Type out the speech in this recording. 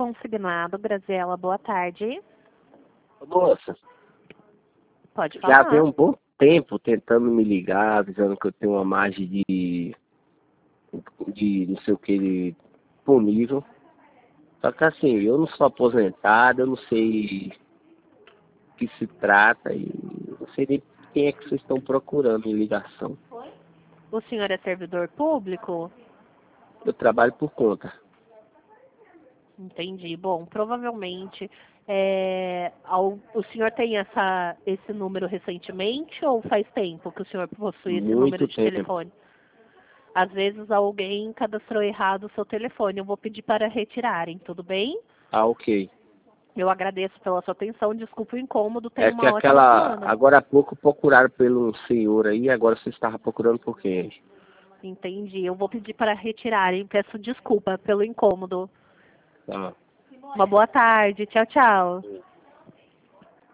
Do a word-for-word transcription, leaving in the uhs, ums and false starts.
consignado. Graziela, boa tarde. Moça, Pode já falar. vem um bom tempo tentando me ligar, avisando que eu tenho uma margem de, de não sei o que, disponível. Só que assim, eu não sou aposentado, eu não sei o que se trata e não sei nem quem é que vocês estão procurando em ligação. O senhor é servidor público? Eu trabalho por conta. Entendi. Bom, provavelmente é, ao- o senhor tem essa, esse número recentemente ou faz tempo que o senhor possui esse número Muito de tempo. telefone? Às vezes alguém cadastrou errado o seu telefone. Eu vou pedir para retirarem, tudo bem? Ah, ok. Eu agradeço pela sua atenção. Desculpa o incômodo. Tenha É que uma ótima aquela. semana. Agora há pouco procuraram pelo senhor aí, agora você estava procurando por quem? Entendi. Eu vou pedir para retirarem. Peço desculpa pelo incômodo. Tá. Uma boa tarde. Tchau, tchau.